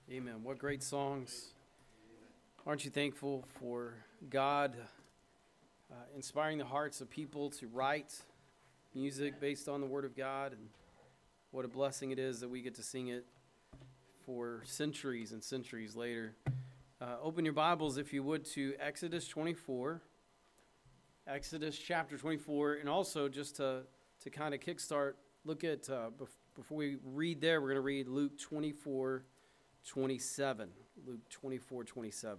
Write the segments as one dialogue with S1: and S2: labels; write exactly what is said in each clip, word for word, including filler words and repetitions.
S1: Amen. What great songs. Aren't you thankful for God uh, inspiring the hearts of people to write music based on the Word of God? And what a blessing it is that we get to sing it for centuries and centuries later. Uh, open your Bibles, if you would, to Exodus twenty-four. Exodus chapter twenty-four. And also, just to, to kind of kickstart, look at, uh, bef- before we read there, we're going to read Luke twenty-four twenty-seven. Luke twenty-four twenty-seven.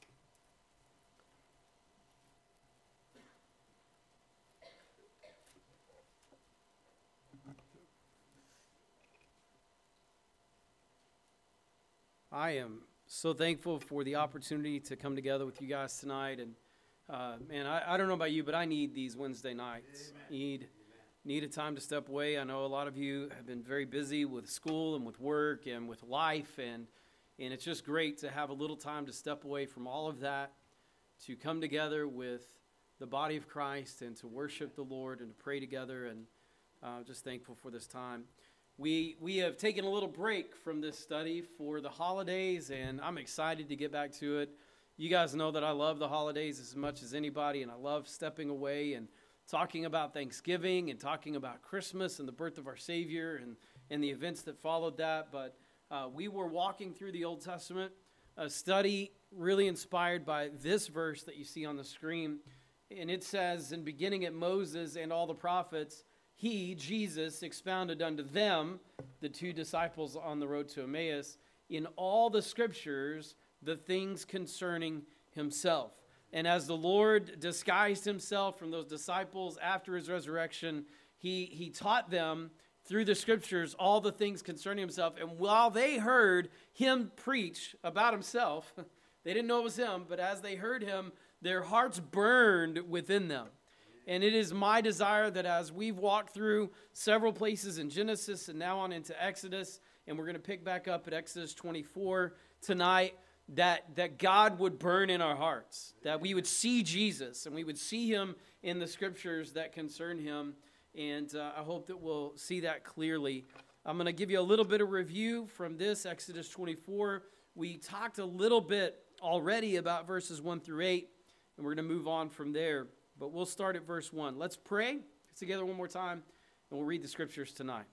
S1: I am so thankful for the opportunity to come together with you guys tonight. And uh, man, I, I don't know about you, but I need these Wednesday nights. Amen. Need need a time to step away. I know a lot of you have been very busy with school and with work and with life, and and it's just great to have a little time to step away from all of that, to come together with the body of Christ and to worship the Lord and to pray together. And uh, just thankful for this time. We we have taken a little break from this study for the holidays, and I'm excited to get back to it. You guys know that I love the holidays as much as anybody, and I love stepping away and talking about Thanksgiving and talking about Christmas and the birth of our Savior and, and the events that followed that. But uh, we were walking through the Old Testament, a study really inspired by this verse that you see on the screen. And it says, in beginning at Moses and all the prophets, he, Jesus, expounded unto them, the two disciples on the road to Emmaus, in all the scriptures, the things concerning himself. And as the Lord disguised himself from those disciples after his resurrection, he, he taught them through the scriptures all the things concerning himself. And while they heard him preach about himself, they didn't know it was him, but as they heard him, their hearts burned within them. And it is my desire that as we've walked through several places in Genesis and now on into Exodus, and we're going to pick back up at Exodus twenty-four tonight, that, that God would burn in our hearts, that we would see Jesus and we would see him in the scriptures that concern him. And uh, I hope that we'll see that clearly. I'm going to give you a little bit of review from this, Exodus twenty-four. We talked a little bit already about verses one through eight, and we're going to move on from there. But we'll start at verse one. Let's pray together one more time, and we'll read the scriptures tonight.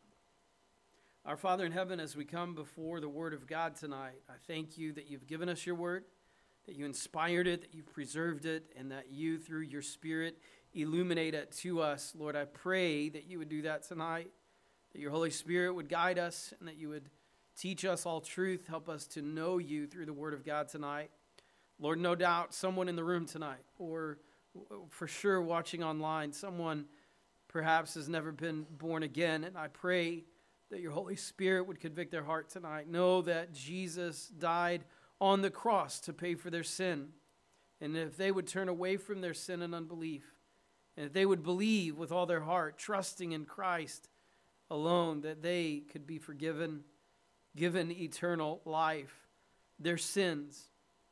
S1: Our Father in heaven, as we come before the Word of God tonight, I thank you that you've given us your Word, that you inspired it, that you've preserved it, and that you, through your Spirit, illuminate it to us. Lord, I pray that you would do that tonight, that your Holy Spirit would guide us, and that you would teach us all truth, help us to know you through the Word of God tonight. Lord, no doubt someone in the room tonight, or for sure watching online, someone perhaps has never been born again, and I pray that your Holy Spirit would convict their heart tonight. Know that Jesus died on the cross to pay for their sin, and if they would turn away from their sin and unbelief, and if they would believe with all their heart, trusting in Christ alone, that they could be forgiven, given eternal life, their sins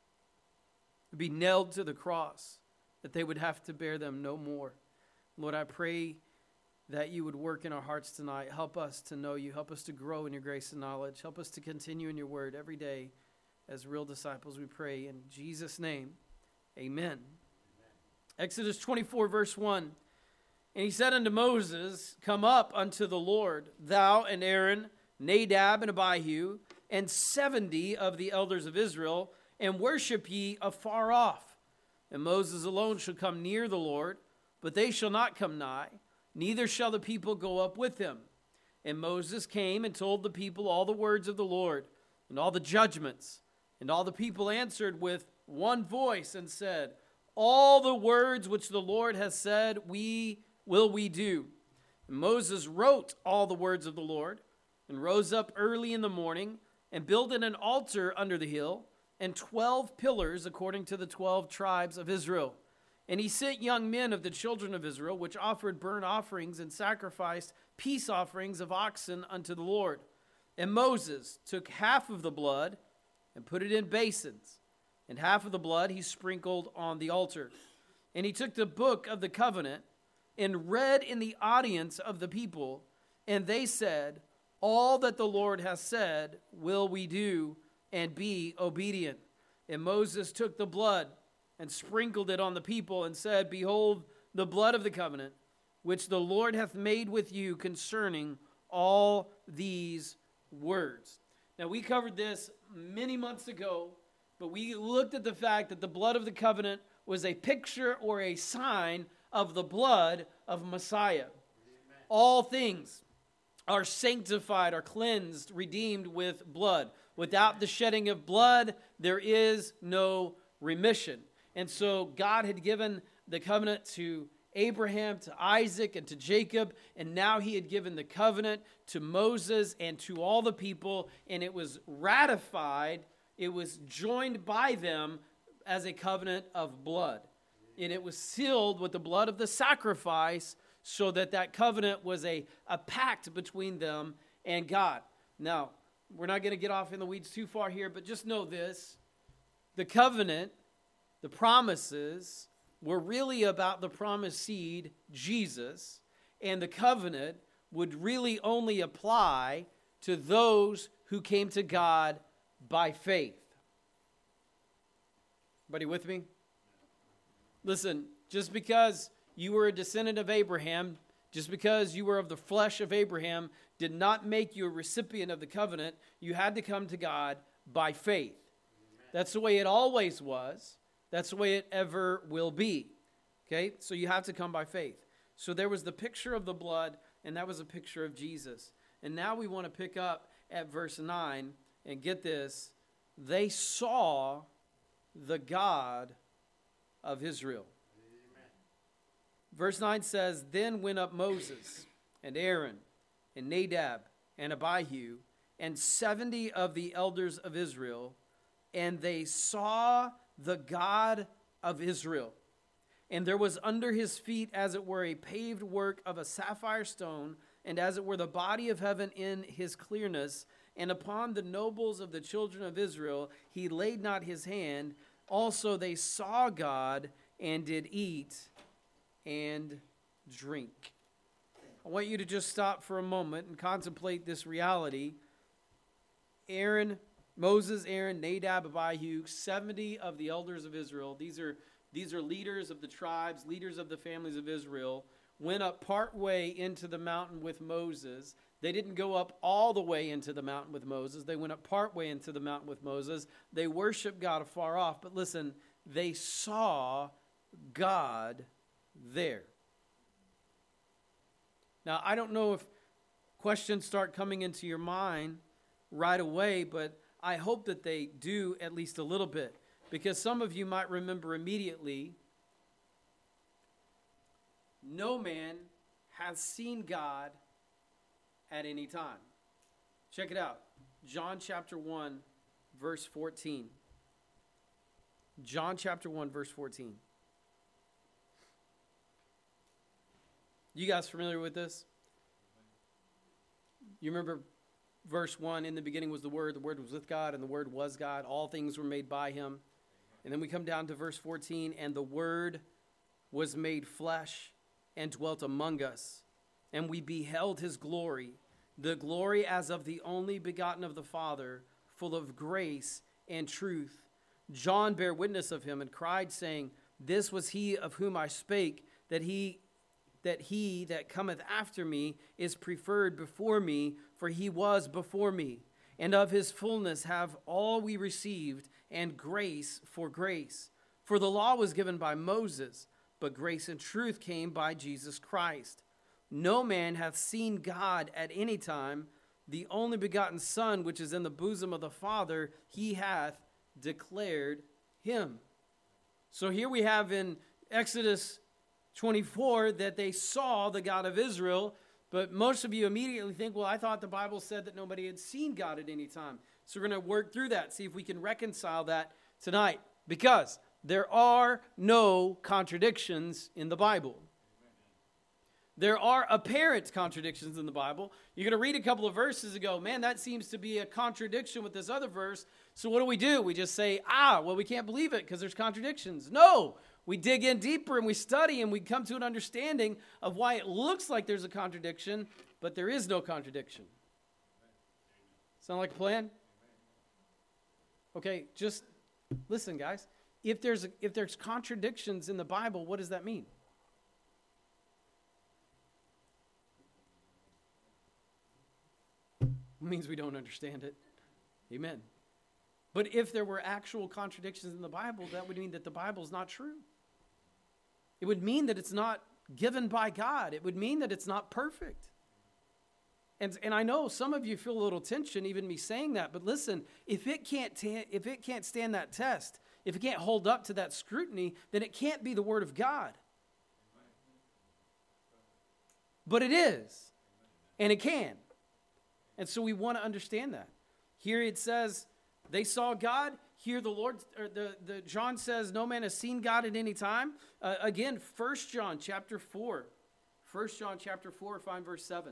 S1: would be nailed to the cross, that they would have to bear them no more. Lord, I pray that you would work in our hearts tonight. Help us to know you. Help us to grow in your grace and knowledge. Help us to continue in your word every day as real disciples, we pray. In Jesus' name, amen. Amen. Exodus twenty-four, verse one. And he said unto Moses, come up unto the Lord, thou and Aaron, Nadab and Abihu, and seventy of the elders of Israel, and worship ye afar off. And Moses alone shall come near the Lord, but they shall not come nigh, neither shall the people go up with him. And Moses came and told the people all the words of the Lord, and all the judgments. And all the people answered with one voice and said, all the words which the Lord has said, we will we do. And Moses wrote all the words of the Lord, and rose up early in the morning, and builded an altar under the hill, and twelve pillars according to the twelve tribes of Israel. And he sent young men of the children of Israel, which offered burnt offerings and sacrificed peace offerings of oxen unto the Lord. And Moses took half of the blood and put it in basins, and half of the blood he sprinkled on the altar. And he took the book of the covenant and read in the audience of the people, and they said, all that the Lord has said will we do and be obedient. And Moses took the blood and sprinkled it on the people and said, Behold, the blood of the covenant, which the Lord hath made with you concerning all these words. Now, we covered this many months ago, but we looked at the fact that the blood of the covenant was a picture or a sign of the blood of Messiah. Amen. All things are sanctified, are cleansed, redeemed with blood. Without the shedding of blood, there is no remission. And so God had given the covenant to Abraham, to Isaac, and to Jacob, and now he had given the covenant to Moses and to all the people, and it was ratified, it was joined by them as a covenant of blood. And it was sealed with the blood of the sacrifice so that that covenant was a, a pact between them and God. Now, we're not going to get off in the weeds too far here, but just know this. The covenant, the promises, were really about the promised seed, Jesus, and the covenant would really only apply to those who came to God by faith. Everybody with me? Listen, just because you were a descendant of Abraham, just because you were of the flesh of Abraham, did not make you a recipient of the covenant. You had to come to God by faith. That's the way it always was. That's the way it ever will be. Okay? So you have to come by faith. So there was the picture of the blood, and that was a picture of Jesus. And now we want to pick up at verse nine, and get this. They saw the God of Israel. Amen. Verse nine says, Then went up Moses and Aaron and Nadab and Abihu and seventy of the elders of Israel, and they saw the God of Israel. And there was under his feet, as it were, a paved work of a sapphire stone, and as it were the body of heaven in his clearness. And upon the nobles of the children of Israel he laid not his hand. Also they saw God and did eat and drink. I want you to just stop for a moment and contemplate this reality. Aaron, Moses, Aaron, Nadab, Abihu, seventy of the elders of Israel. These are These are leaders of the tribes, leaders of the families of Israel, went up part way into the mountain with Moses. They didn't go up all the way into the mountain with Moses. They went up part way into the mountain with Moses. They worshiped God afar off. But listen, they saw God there. Now, I don't know if questions start coming into your mind right away, but I hope that they do at least a little bit. Because some of you might remember immediately, no man has seen God at any time. Check it out. John chapter one, verse fourteen. John chapter one, verse fourteen. You guys familiar with this? You remember verse one, in the beginning was the Word, the Word was with God, and the Word was God. All things were made by him. And then we come down to verse fourteen, and the Word was made flesh and dwelt among us, and we beheld his glory, the glory as of the only begotten of the Father, full of grace and truth. John bare witness of him and cried, saying, This was he of whom I spake, that he that he that cometh after me is preferred before me, for he was before me. And of his fullness have all we received, and grace for grace. For the law was given by Moses, but grace and truth came by Jesus Christ. No man hath seen God at any time. The only begotten Son, which is in the bosom of the Father, he hath declared him. So here we have in Exodus twenty-four that they saw the God of Israel, but most of you immediately think, well, I thought the Bible said that nobody had seen God at any time. So we're going to work through that, see if we can reconcile that tonight, because there are no contradictions in the Bible. There are apparent contradictions in the Bible. You're going to read a couple of verses and go, man, that seems to be a contradiction with this other verse. So what do we do? We just say, ah, well, we can't believe it because there's contradictions. No, we dig in deeper and we study and we come to an understanding of why it looks like there's a contradiction, but there is no contradiction. Sound like a plan? Okay, just listen, guys. If there's if there's contradictions in the Bible, what does that mean? It means we don't understand it. Amen. But if there were actual contradictions in the Bible, that would mean that the Bible is not true. It would mean that it's not given by God. It would mean that it's not perfect. And, and I know some of you feel a little tension, even me saying that, but listen, if it can't ta- if it can't stand that test, if it can't hold up to that scrutiny, then it can't be the Word of God. But it is, and it can. And so we want to understand that. Here it says, they saw God. Here the Lord, or the, the John says, no man has seen God at any time. Uh, again, First John chapter four. First John chapter four, find verse seven.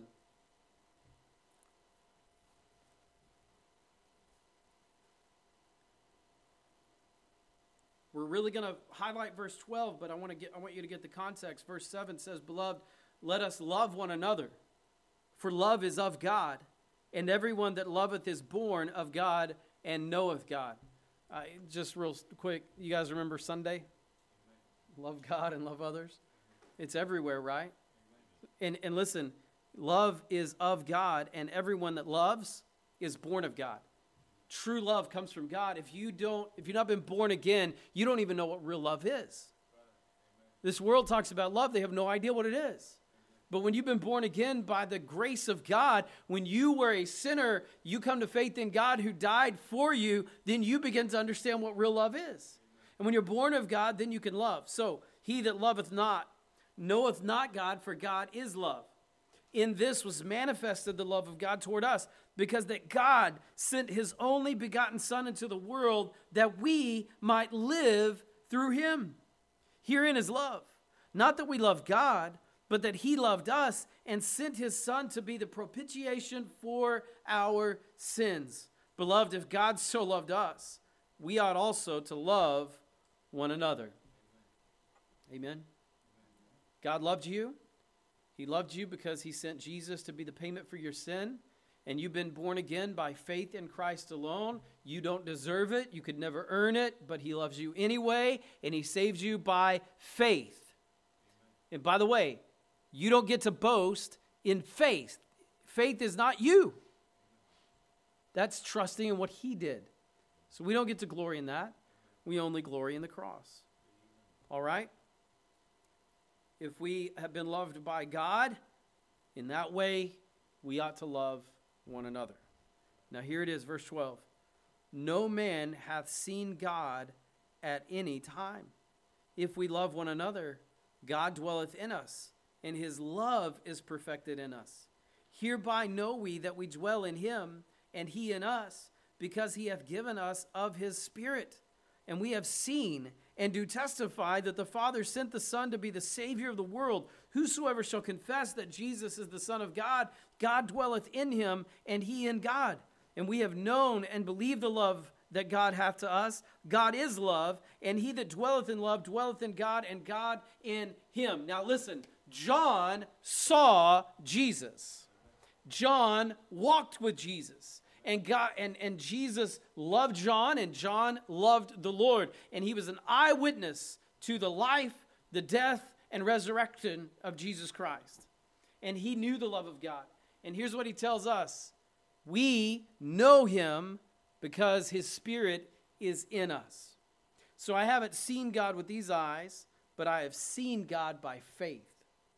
S1: We're really going to highlight verse twelve, but I want to get I want you to get the context. Verse seven says, "Beloved, let us love one another, for love is of God, and everyone that loveth is born of God and knoweth God." Uh, just real quick, you guys remember Sunday? Love God and love others. It's everywhere, right? And and listen, love is of God, and everyone that loves is born of God. True love comes from God. If you don't, if you've not been born again, you don't even know what real love is. This world talks about love. They have no idea what it is. But when you've been born again by the grace of God, when you were a sinner, you come to faith in God who died for you, then you begin to understand what real love is. And when you're born of God, then you can love. So, he that loveth not, knoweth not God, for God is love. In this was manifested the love of God toward us, because that God sent his only begotten Son into the world that we might live through him. Herein is love. Not that we love God, but that he loved us and sent his Son to be the propitiation for our sins. Beloved, if God so loved us, we ought also to love one another. Amen. God loved you. He loved you because he sent Jesus to be the payment for your sin. And you've been born again by faith in Christ alone. You don't deserve it. You could never earn it, but he loves you anyway, and he saves you by faith. And by the way, you don't get to boast in faith. Faith is not you. That's trusting in what he did. So we don't get to glory in that. We only glory in the cross. All right? If we have been loved by God, in that way, we ought to love one another. Now here it is, verse twelve. No man hath seen God at any time. If we love one another, God dwelleth in us, and his love is perfected in us. Hereby know we that we dwell in him, and he in us, because he hath given us of his Spirit. And we have seen and do testify that the Father sent the Son to be the Savior of the world. Whosoever shall confess that Jesus is the Son of God, God dwelleth in him, and he in God. And we have known and believed the love that God hath to us. God is love, and he that dwelleth in love dwelleth in God, and God in him. Now listen, John saw Jesus. John walked with Jesus. And God and, and Jesus loved John, and John loved the Lord. And he was an eyewitness to the life, the death, and resurrection of Jesus Christ. And he knew the love of God. And here's what he tells us. We know him because his Spirit is in us. So I haven't seen God with these eyes, but I have seen God by faith.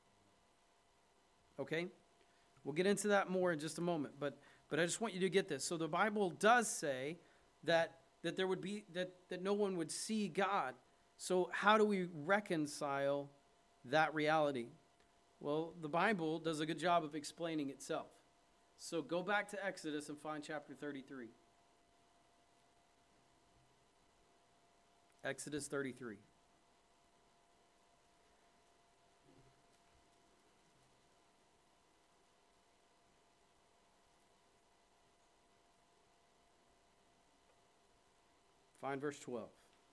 S1: Okay? We'll get into that more in just a moment, but But I just want you to get this. So the Bible does say that that there would be that, that no one would see God. So how do we reconcile that reality? Well, the Bible does a good job of explaining itself. So go back to Exodus and find chapter thirty-three. Exodus thirty-three. Find verse twelve.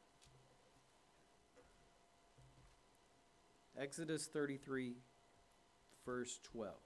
S1: Exodus thirty-three, verse twelve.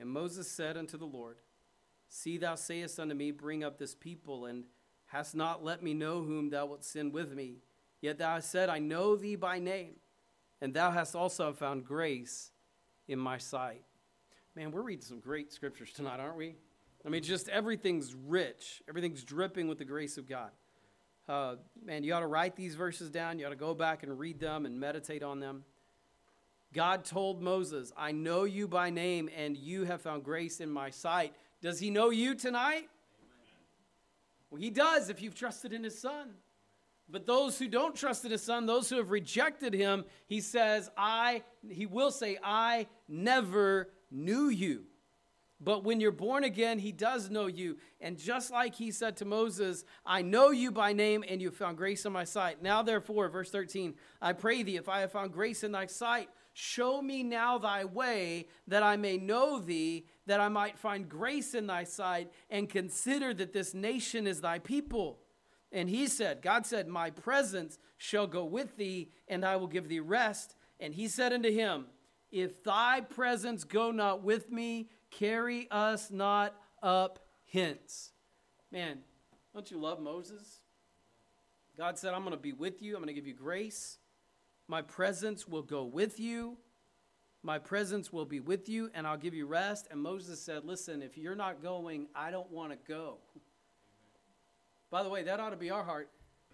S1: And Moses said unto the Lord, See, thou sayest unto me, Bring up this people, and hast not let me know whom thou wilt send with me. Yet thou hast said, I know thee by name, and thou hast also found grace in my sight. Man, we're reading some great scriptures tonight, aren't we? I mean, just everything's rich. Everything's dripping with the grace of God. Uh, man, you ought to write these verses down. You ought to go back and read them and meditate on them. God told Moses, I know you by name, and you have found grace in my sight. Does he know you tonight? Amen. Well, he does if you've trusted in his son. But those who don't trust in his son, those who have rejected him, he says, I, he will say, I never knew you. But when you're born again, he does know you. And just like he said to Moses, I know you by name, and you have found grace in my sight. Now, therefore, verse thirteen, I pray thee, if I have found grace in thy sight, show me now thy way, that I may know thee, that I might find grace in thy sight, and consider that this nation is thy people. And he said, God said, my presence shall go with thee, and I will give thee rest. And he said unto him, if thy presence go not with me, carry us not up hence. Man, don't you love Moses? God said, I'm going to be with you. I'm going to give you grace. My presence will go with you. My presence will be with you, and I'll give you rest. And Moses said, listen, if you're not going, I don't want to go. By the way, that ought to be our heart.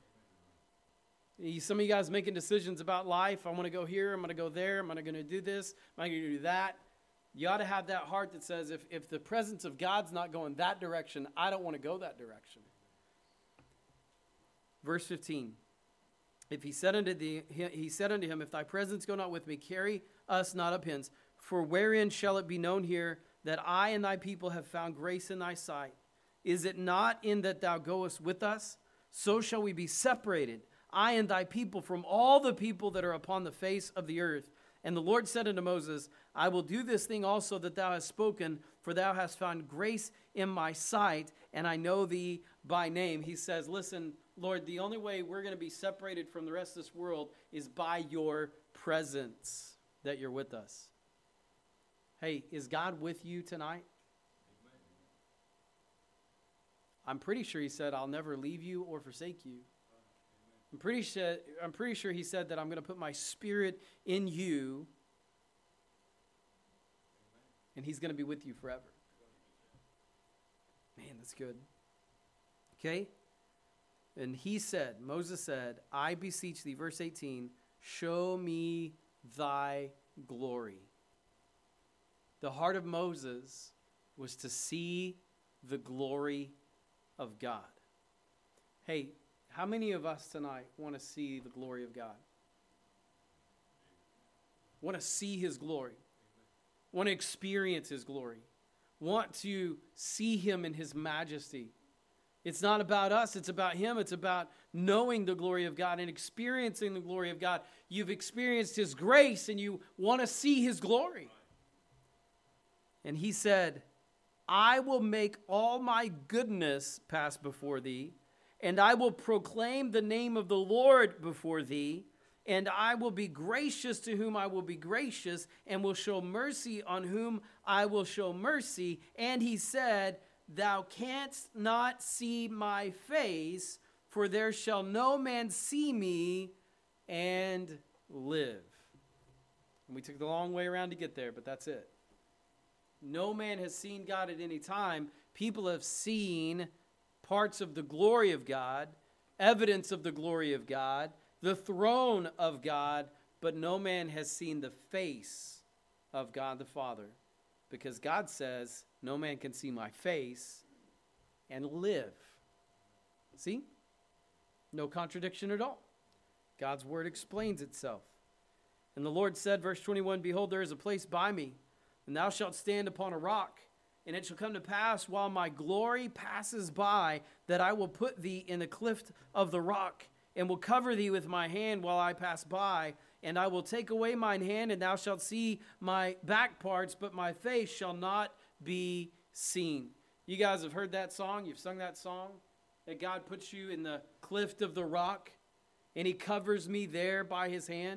S1: Some of you guys making decisions about life. I want to go here. I'm going to go there. I'm going to do this. I'm going to do that. You ought to have that heart that says, if, if the presence of God's not going that direction, I don't want to go that direction. Verse fifteen. If he said unto thee, he said unto him, if thy presence go not with me, carry us not up hence. For wherein shall it be known here that I and thy people have found grace in thy sight? Is it not in that thou goest with us? So shall we be separated, I and thy people, from all the people that are upon the face of the earth. And the Lord said unto Moses, I will do this thing also that thou hast spoken, for thou hast found grace in my sight, and I know thee by name. He says, listen, Lord, the only way we're going to be separated from the rest of this world is by your presence, that you're with us. Hey, is God with you tonight? I'm pretty sure he said, I'll never leave you or forsake you. I'm pretty sure, I'm pretty sure he said that I'm going to put my spirit in you, and he's going to be with you forever. Man, that's good. Okay? And he said, Moses said, I beseech thee, verse eighteen, show me thy glory. The heart of Moses was to see the glory of God. Hey, how many of us tonight want to see the glory of God? Want to see his glory? Want to experience his glory? Want to see him in his majesty? It's not about us, it's about him. It's about knowing the glory of God and experiencing the glory of God. You've experienced his grace and you want to see his glory. And he said, I will make all my goodness pass before thee, and I will proclaim the name of the Lord before thee, and I will be gracious to whom I will be gracious, and will show mercy on whom I will show mercy. And he said, thou canst not see my face, for there shall no man see me and live. And we took the long way around to get there, but that's it. No man has seen God at any time. People have seen parts of the glory of God, evidence of the glory of God, the throne of God, but no man has seen the face of God the Father, because God says, no man can see my face and live. See? No contradiction at all. God's word explains itself. And the Lord said, verse twenty-one, behold, there is a place by me, and thou shalt stand upon a rock. And it shall come to pass, while my glory passes by, that I will put thee in the cleft of the rock, and will cover thee with my hand while I pass by. And I will take away mine hand, and thou shalt see my back parts, but my face shall not be seen. You guys have heard that song? You've sung that song? That God puts you in the cleft of the rock, and he covers me there by his hand.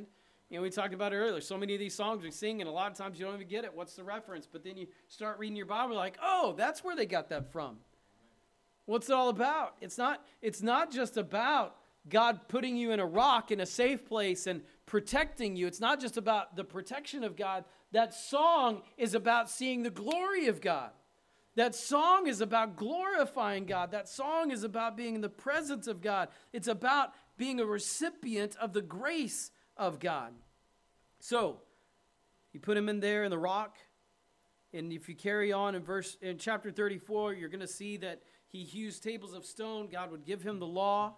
S1: You know, we talked about it earlier. So many of these songs we sing, and a lot of times you don't even get it. What's the reference? But then you start reading your Bible, like, oh, that's where they got that from. What's it all about? It's not, it's not just about God putting you in a rock in a safe place and protecting you. It's not just about the protection of God. That song is about seeing the glory of God. That song is about glorifying God. That song is about being in the presence of God. It's about being a recipient of the grace of God. So, you put him in there in the rock, and if you carry on in verse in chapter thirty-four, you're going to see that he hews tables of stone. God would give him the law.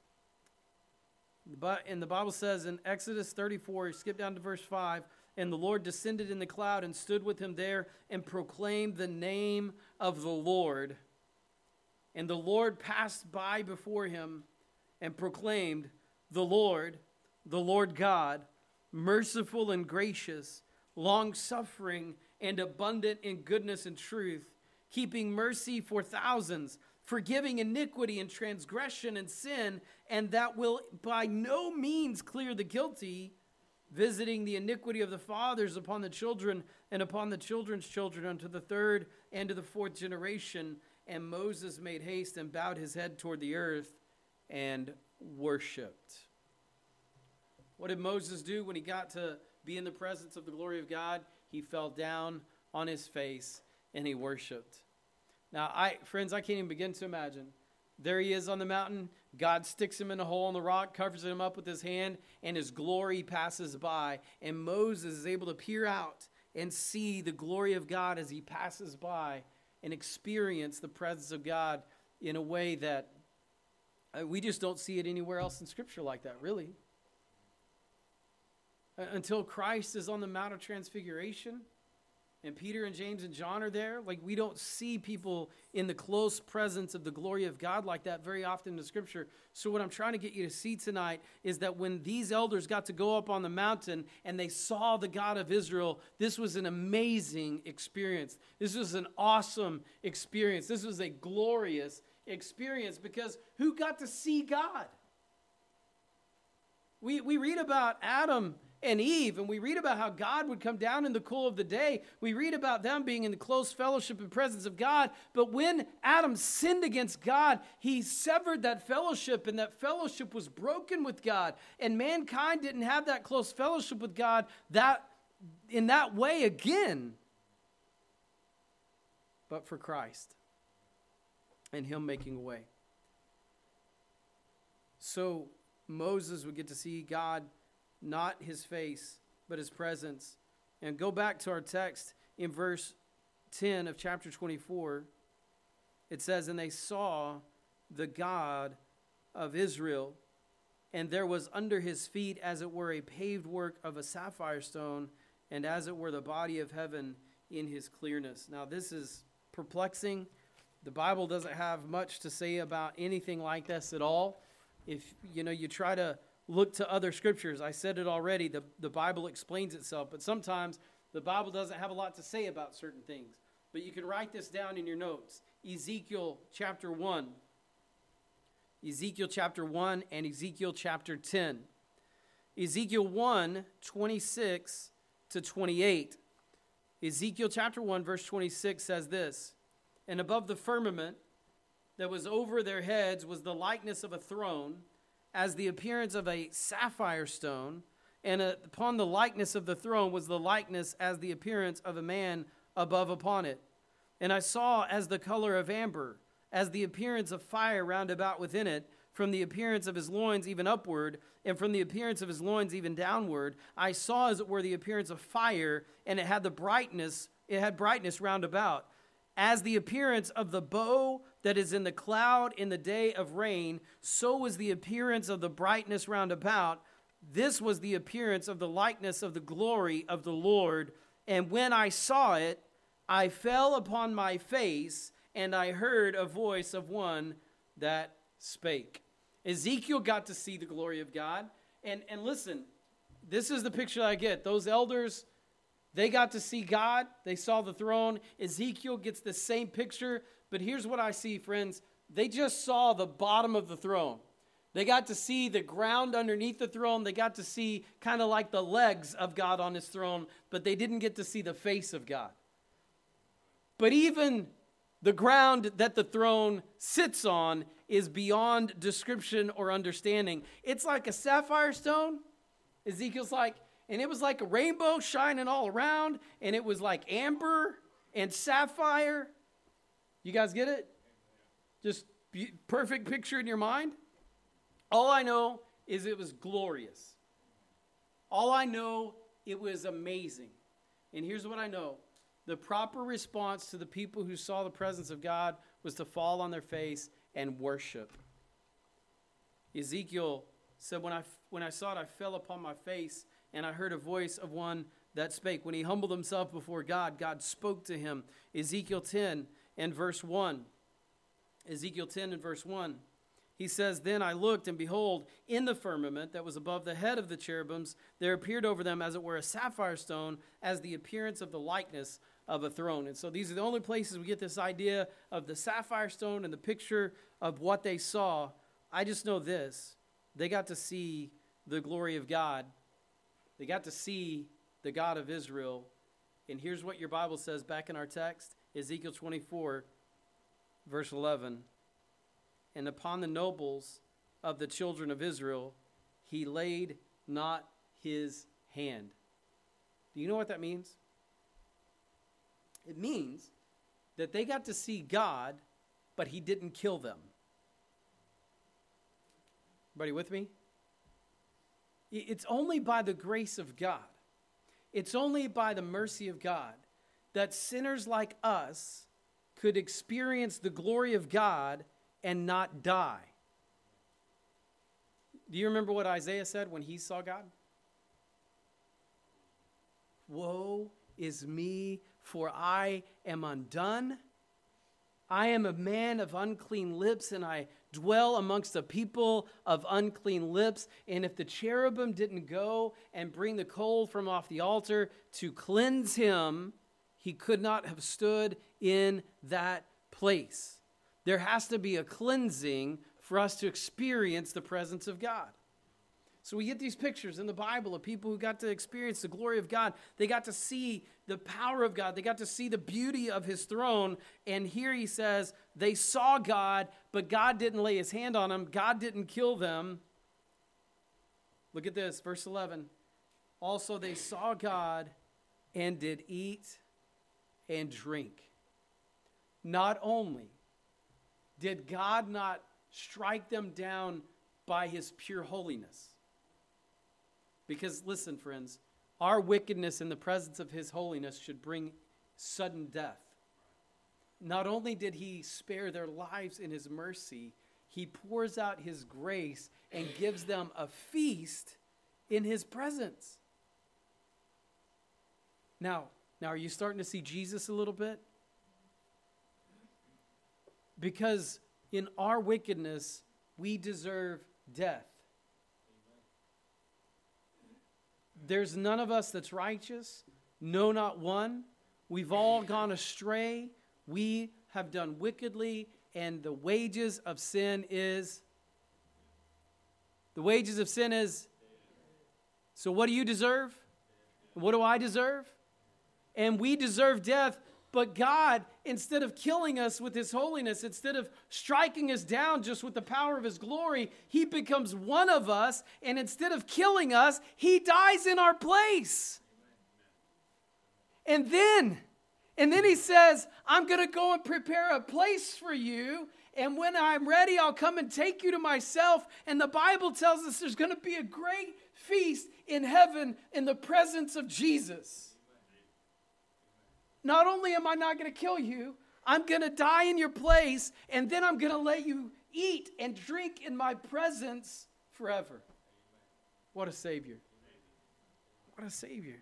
S1: And the Bible says in Exodus thirty-four, you skip down to verse five, and the Lord descended in the cloud and stood with him there and proclaimed the name of the Lord. And the Lord passed by before him and proclaimed, the Lord, the Lord God, merciful and gracious, long-suffering and abundant in goodness and truth, keeping mercy for thousands, forgiving iniquity and transgression and sin, and that will by no means clear the guilty, visiting the iniquity of the fathers upon the children and upon the children's children unto the third and to the fourth generation. And Moses made haste and bowed his head toward the earth and worshipped. What did Moses do when he got to be in the presence of the glory of God? He fell down on his face and he worshiped. Now, I friends, I can't even begin to imagine. There he is on the mountain. God sticks him in a hole in the rock, covers him up with his hand, and his glory passes by. And Moses is able to peer out and see the glory of God as he passes by and experience the presence of God in a way that uh, we just don't see it anywhere else in Scripture like that, really. Uh, until Christ is on the Mount of Transfiguration, and Peter and James and John are there. Like, we don't see people in the close presence of the glory of God like that very often in the Scripture. So what I'm trying to get you to see tonight is that when these elders got to go up on the mountain and they saw the God of Israel, this was an amazing experience. This was an awesome experience. This was a glorious experience because who got to see God? We, we read about Adam and Eve, and we read about how God would come down in the cool of the day. We read about them being in the close fellowship and presence of God. But when Adam sinned against God, he severed that fellowship, and that fellowship was broken with God. And mankind didn't have that close fellowship with God that in that way again. But for Christ and him making a way. So Moses would get to see God, not his face, but his presence. And go back to our text in verse ten of chapter twenty-four. It says, and they saw the God of Israel, and there was under his feet as it were a paved work of a sapphire stone, and as it were the body of heaven in his clearness. Now this is perplexing. The Bible doesn't have much to say about anything like this at all. If you know, you try to look to other scriptures. I said it already, the, the Bible explains itself, but sometimes the Bible doesn't have a lot to say about certain things. But you can write this down in your notes. Ezekiel chapter one. Ezekiel chapter one and Ezekiel chapter ten. Ezekiel one, twenty-six to twenty-eight. Ezekiel chapter one, verse twenty-six says this, and above the firmament that was over their heads was the likeness of a throne, as the appearance of a sapphire stone, and upon the likeness of the throne was the likeness as the appearance of a man above upon it. And I saw as the color of amber, as the appearance of fire round about within it, from the appearance of his loins even upward, and from the appearance of his loins even downward. I saw as it were the appearance of fire, and it had the brightness, it had brightness round about. As the appearance of the bow that is in the cloud in the day of rain, so was the appearance of the brightness round about. This was the appearance of the likeness of the glory of the Lord. And when I saw it, I fell upon my face, and I heard a voice of one that spake. Ezekiel got to see the glory of God. And, and listen, this is the picture I get. Those elders, they got to see God. They saw the throne. Ezekiel gets the same picture. But here's what I see, friends. They just saw the bottom of the throne. They got to see the ground underneath the throne. They got to see kind of like the legs of God on his throne, but they didn't get to see the face of God. But even the ground that the throne sits on is beyond description or understanding. It's like a sapphire stone. Ezekiel's like, and it was like a rainbow shining all around, and it was like amber and sapphire. You guys get it? Just be- perfect picture in your mind. All I know is it was glorious. All I know, it was amazing. And here's what I know. The proper response to the people who saw the presence of God was to fall on their face and worship. Ezekiel said, when I, when I saw it, I fell upon my face, and I heard a voice of one that spake. When he humbled himself before God, God spoke to him. Ezekiel ten and verse one. Ezekiel ten and verse one. He says, then I looked, and behold, in the firmament that was above the head of the cherubims, there appeared over them, as it were, a sapphire stone, as the appearance of the likeness of a throne. And so these are the only places we get this idea of the sapphire stone and the picture of what they saw. I just know this. They got to see the glory of God. They got to see the God of Israel. And here's what your Bible says back in our text, Ezekiel twenty-four, verse eleven. And upon the nobles of the children of Israel, he laid not his hand. Do you know what that means? It means that they got to see God, but he didn't kill them. Everybody with me? It's only by the grace of God, it's only by the mercy of God that sinners like us could experience the glory of God and not die. Do you remember what Isaiah said when he saw God? Woe is me, for I am undone. I am a man of unclean lips, and I dwell amongst a people of unclean lips. And if the cherubim didn't go and bring the coal from off the altar to cleanse him, he could not have stood in that place. There has to be a cleansing for us to experience the presence of God. So we get these pictures in the Bible of people who got to experience the glory of God. They got to see the power of God. They got to see the beauty of his throne. And here he says, they saw God, but God didn't lay his hand on them. God didn't kill them. Look at this, verse eleven. Also they saw God and did eat and drink. Not only did God not strike them down by his pure holiness? Because listen, friends, our wickedness in the presence of his holiness should bring sudden death. Not only did he spare their lives in his mercy, he pours out his grace and gives them a feast in his presence. Now, now are you starting to see Jesus a little bit? Because in our wickedness, we deserve death. There's none of us that's righteous, no, not one. We've all gone astray. We have done wickedly, and the wages of sin is, the wages of sin is, so what do you deserve? What do I deserve? And we deserve death, but God, instead of killing us with his holiness, instead of striking us down just with the power of his glory, he becomes one of us, and instead of killing us, he dies in our place. And then, and then he says, I'm going to go and prepare a place for you, and when I'm ready, I'll come and take you to myself. And the Bible tells us there's going to be a great feast in heaven in the presence of Jesus. Not only am I not going to kill you, I'm going to die in your place, and then I'm going to let you eat and drink in my presence forever. What a Savior. What a Savior.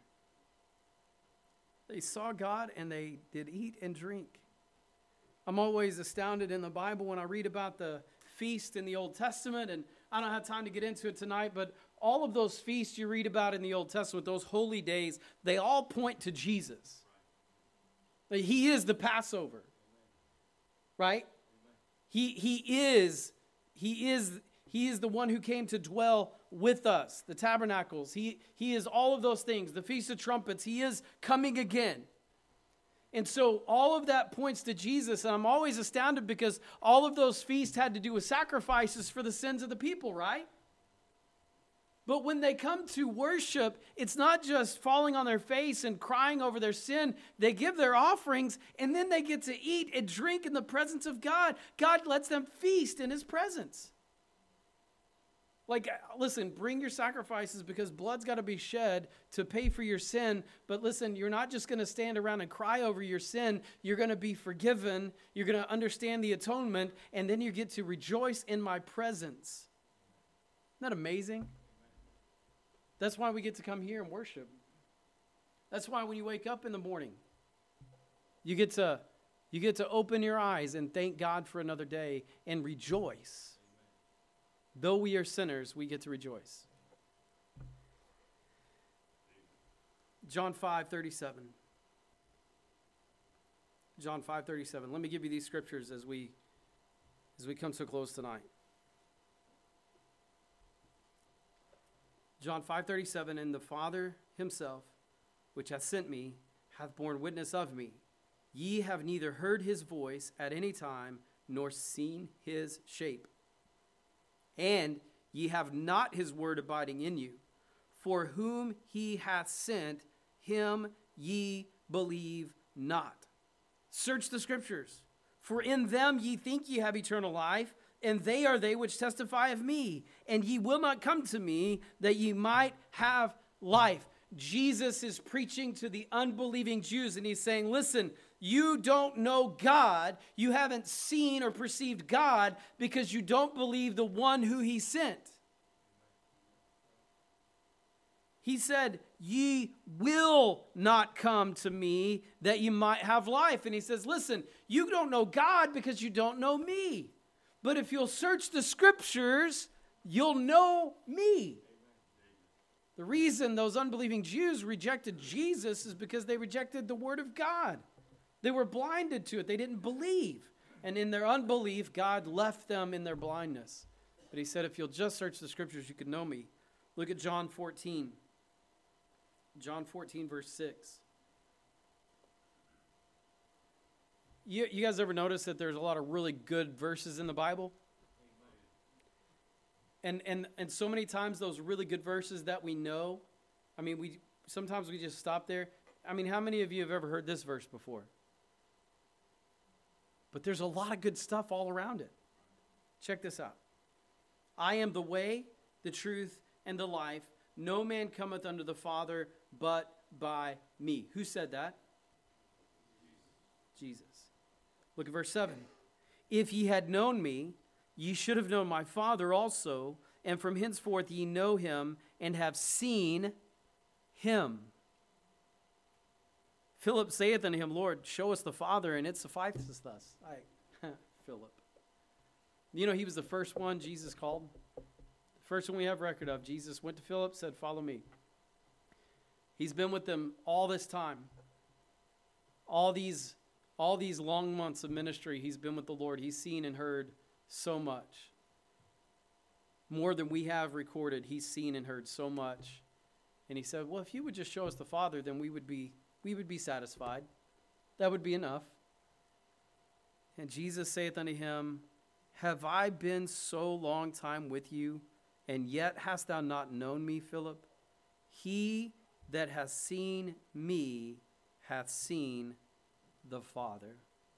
S1: They saw God and they did eat and drink. I'm always astounded in the Bible when I read about the feast in the Old Testament, and I don't have time to get into it tonight, but all of those feasts you read about in the Old Testament, those holy days, they all point to Jesus. He is the Passover, right? He he is he is He is the one who came to dwell with us, the tabernacles. He, he is all of those things, the Feast of Trumpets. He is coming again. And so all of that points to Jesus. And I'm always astounded because all of those feasts had to do with sacrifices for the sins of the people, right? But when they come to worship, it's not just falling on their face and crying over their sin. They give their offerings, and then they get to eat and drink in the presence of God. God lets them feast in his presence. Like, listen, bring your sacrifices because blood's got to be shed to pay for your sin. But listen, you're not just going to stand around and cry over your sin. You're going to be forgiven. You're going to understand the atonement, and then you get to rejoice in my presence. Isn't that amazing? That's why we get to come here and worship. That's why when you wake up in the morning, you get to, you get to open your eyes and thank God for another day and rejoice. Though we are sinners, we get to rejoice. John five thirty-seven. John five thirty-seven. Let me give you these scriptures as we as we come to a close tonight. John five thirty-seven, and the Father himself, which hath sent me, hath borne witness of me. Ye have neither heard his voice at any time, nor seen his shape. And ye have not his word abiding in you. For whom he hath sent, him ye believe not. Search the scriptures, for in them ye think ye have eternal life, and they are they which testify of me. And ye will not come to me, that ye might have life. Jesus is preaching to the unbelieving Jews, and he's saying, listen, you don't know God. You haven't seen or perceived God because you don't believe the one who he sent. He said, ye will not come to me that you might have life. And he says, listen, you don't know God because you don't know me. But if you'll search the scriptures, you'll know me. The reason those unbelieving Jews rejected Jesus is because they rejected the word of God. They were blinded to it. They didn't believe. And in their unbelief, God left them in their blindness. But he said, if you'll just search the scriptures, you can know me. Look at John fourteen. John fourteen, verse six. You, you guys ever notice that there's a lot of really good verses in the Bible? And, and, and so many times those really good verses that we know, I mean, we sometimes we just stop there. I mean, how many of you have ever heard this verse before? But there's a lot of good stuff all around it. Check this out. I am the way, the truth, and the life. No man cometh unto the Father but by me. Who said that? Jesus. Look at verse seven. If ye had known me, ye should have known my Father also, and from henceforth ye know him and have seen him. Philip saith unto him, Lord, show us the Father, and it sufficeth us. I, Philip. You know, he was the first one Jesus called. The first one we have record of. Jesus went to Philip, said, follow me. He's been with them all this time. All these, all these long months of ministry, he's been with the Lord. He's seen and heard so much. More than we have recorded, he's seen and heard so much. And he said, well, if you would just show us the Father, then we would be we would be satisfied. That would be enough. And Jesus saith unto him, have I been so long time with you, and yet hast thou not known me, Philip? He that hath seen me hath seen the Father.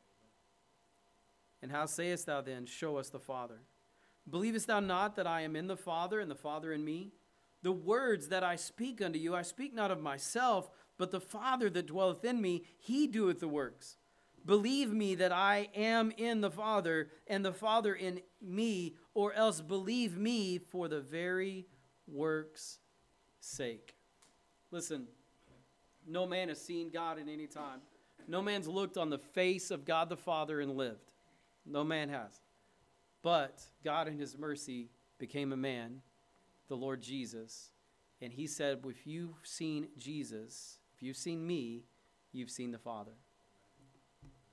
S1: And how sayest thou then, show us the Father? Believest thou not that I am in the Father, and the Father in me? The words that I speak unto you, I speak not of myself, but the Father that dwelleth in me, he doeth the works. Believe me that I am in the Father, and the Father in me, or else believe me for the very works' sake. Listen, no man has seen God at any time. No man's looked on the face of God the Father and lived. No man has. But God in his mercy became a man, the Lord Jesus. And he said, if you've seen Jesus, if you've seen me, you've seen the Father.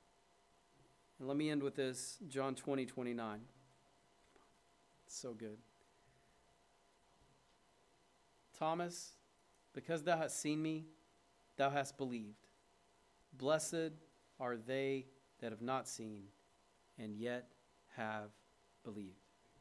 S1: And let me end with this, John twenty, twenty-nine. It's so good. Thomas, because thou hast seen me, thou hast believed. Blessed are they that have not seen and yet have believed.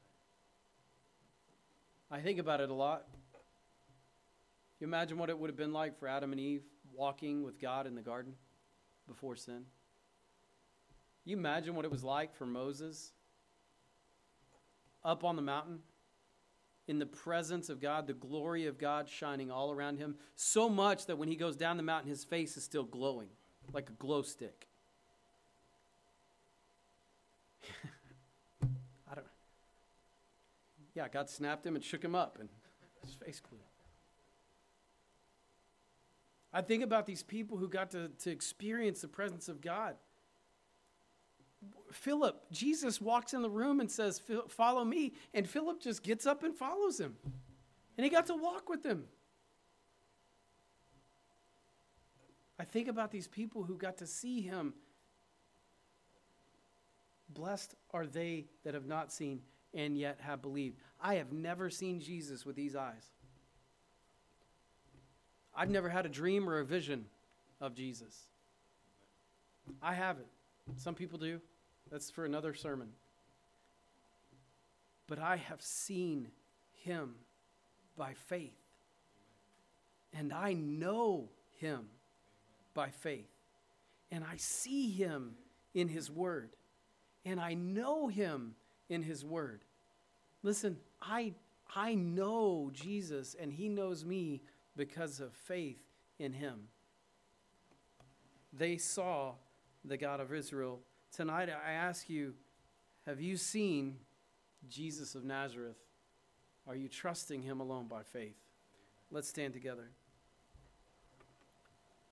S1: I think about it a lot. You imagine what it would have been like for Adam and Eve walking with God in the garden before sin? You imagine what it was like for Moses up on the mountain in the presence of God, the glory of God shining all around him, so much that when he goes down the mountain, his face is still glowing like a glow stick. I don't Yeah, God snapped him and shook him up and his face glowed. I think about these people who got to, to experience the presence of God. Philip, Jesus walks in the room and says, follow me. And Philip just gets up and follows him. And he got to walk with him. I think about these people who got to see him. Blessed are they that have not seen and yet have believed. I have never seen Jesus with these eyes. I've never had a dream or a vision of Jesus. I haven't. Some people do. That's for another sermon. But I have seen him by faith. And I know him by faith. And I see him in his word. And I know him in his word. Listen, I, I know Jesus and he knows me because of faith in him. They saw the God of Israel. Tonight, I ask you, have you seen Jesus of Nazareth? Are you trusting him alone by faith? Let's stand together.